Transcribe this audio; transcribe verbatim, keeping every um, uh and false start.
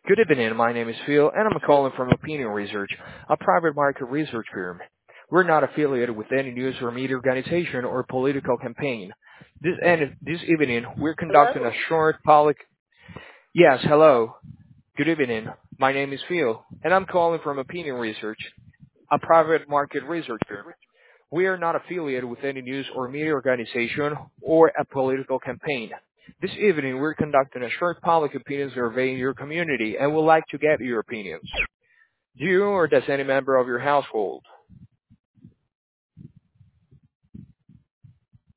Good evening. My name is Phil, and I'm calling from Opinion Research, a private market research firm. We're not affiliated with any news or media organization or political campaign. This, and this evening, we're conducting a Hello? short public. Yes, hello. Good evening. My name is Phil, and I'm calling from Opinion Research, a private market research firm. We are not affiliated with any news or media organization or a political campaign. This evening, we're conducting a short public opinion survey in your community and would like to get your opinions. Do you or does any member of your household